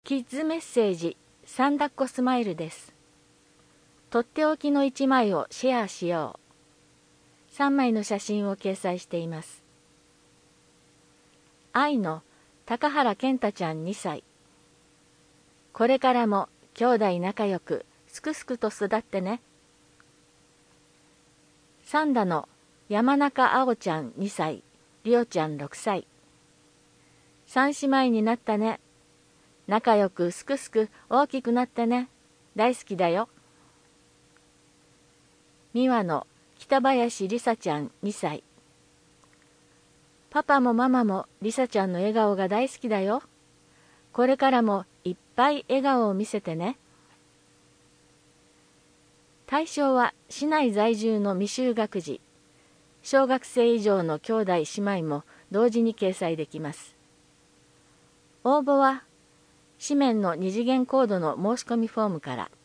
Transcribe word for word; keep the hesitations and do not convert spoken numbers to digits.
キッズメッセージサンダッコスマイルです。とっておきのいちまいをシェアしよう。さんまいの写真を掲載しています。愛の高原健太ちゃんにさい。これからも兄弟仲良くすくすくと育ってね。サンダの山中あおちゃんにさい、りおちゃんろくさい。三姉妹になったね。仲良くすくすく大きくなってね。大好きだよ。美和の北林りさちゃんにさい。パパもママもりさちゃんの笑顔が大好きだよ。これからもいっぱい笑顔を見せてね。対象は市内在住の未就学児、小学生以上の兄弟姉妹も同時に掲載できます。応募は紙面の二次元コードの申し込みフォームから。